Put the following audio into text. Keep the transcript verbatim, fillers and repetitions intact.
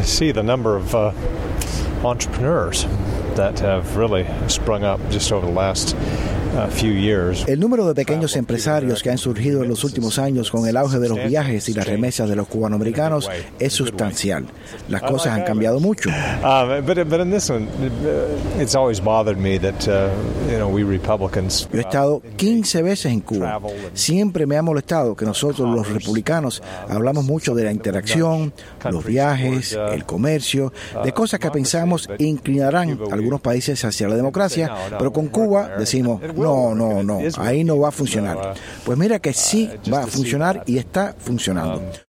see the number of uh, entrepreneurs that have really sprung up just over the last uh, few years. El número de pequeños empresarios que han surgido en los últimos años con el auge de los viajes y las remesas de los cubanoamericanos es sustancial. Las cosas han cambiado mucho. Um, but, but in this one, it's always bothered me that uh, you know, we Republicans. Yo he estado quince veces en Cuba. Siempre me ha molestado que nosotros los republicanos hablamos mucho de la interacción, los viajes, el comercio, de cosas que pensamos inclinarán a algunos países hacia la democracia, pero con Cuba decimos, no, no, no, ahí no va a funcionar. Pues mira que sí va a funcionar y está funcionando.